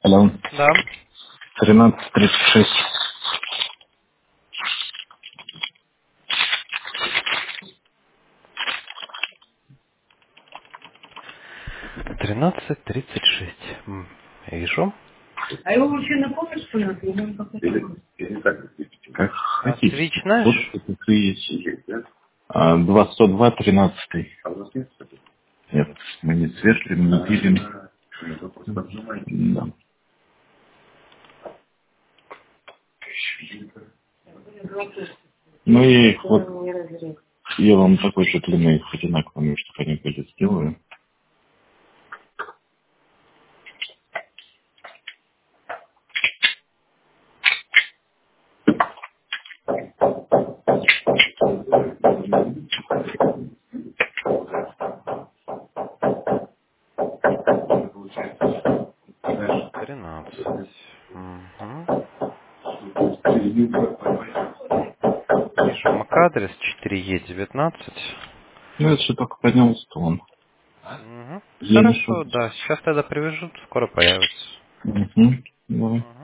Алло. Да. 13:36. 13:36. Вижу. А его вообще напомнишь, что нас? Он Как А хотите. свич Вот наш? это и есть. 202, 13. Нет, мы не сверхлим, не пилим. Да. Ну и их вот, я вам такой же длины их одинаковыми, чтобы они были, сделаю. Так, 13. Угу. Вижу MAC-адрес 4E19. Ну, это же только поднял стон. Угу. Я не Хорошо, шуточку. да. Сейчас тогда привяжут, скоро появится. Угу. Давай. Угу.